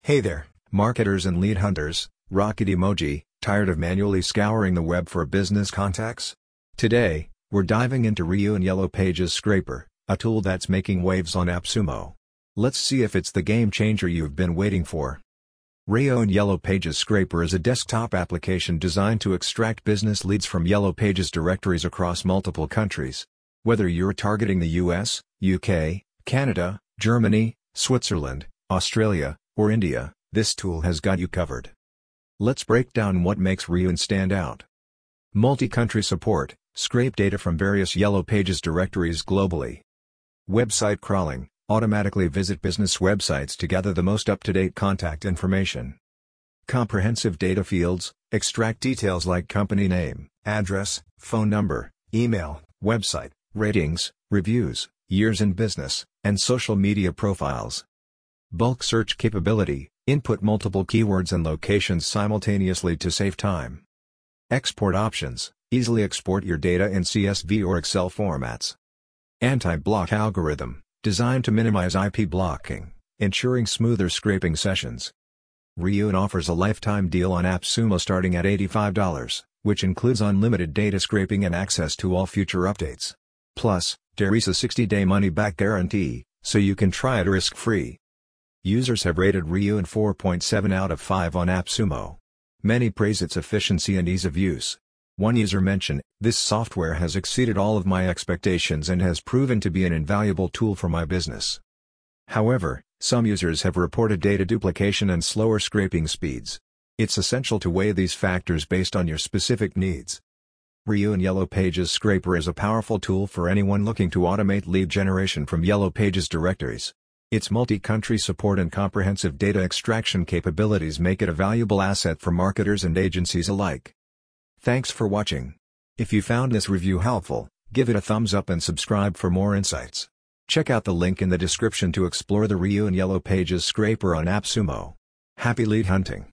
Hey there, marketers and lead hunters, rocket emoji, tired of manually scouring the web for business contacts? Today, we're diving into Ryu and Yellow Pages Scraper, a tool that's making waves on AppSumo. Let's see if it's the game changer you've been waiting for. Ryu and Yellow Pages Scraper is a desktop application designed to extract business leads from Yellow Pages directories across multiple countries. Whether you're targeting the US, UK, Canada, Germany, Switzerland, Australia, or India, this tool has got you covered. Let's break down what makes Ryu stand out. Multi-country support, scrape data from various Yellow Pages directories globally. Website crawling, automatically visit business websites to gather the most up-to-date contact information. Comprehensive data fields, extract details like company name, address, phone number, email, website, ratings, reviews, years in business, and social media profiles. Bulk search capability, input multiple keywords and locations simultaneously to save time. Export options, easily export your data in CSV or Excel formats. Anti-block algorithm, designed to minimize IP blocking, ensuring smoother scraping sessions. Ryu offers a lifetime deal on AppSumo starting at $85, which includes unlimited data scraping and access to all future updates. Plus, there is a 60-day money-back guarantee, so you can try it risk-free. Users have rated Ryu 4.7 out of 5 on AppSumo. Many praise its efficiency and ease of use. One user mentioned, "This software has exceeded all of my expectations and has proven to be an invaluable tool for my business." However, some users have reported data duplication and slower scraping speeds. It's essential to weigh these factors based on your specific needs. Ryu and Yellow Pages Scraper is a powerful tool for anyone looking to automate lead generation from Yellow Pages directories. Its multi-country support and comprehensive data extraction capabilities make it a valuable asset for marketers and agencies alike. Thanks for watching. If you found this review helpful, give it a thumbs up and subscribe for more insights. Check out the link in the description to explore the Ryu and Yellow Pages Scraper on AppSumo. Happy lead hunting!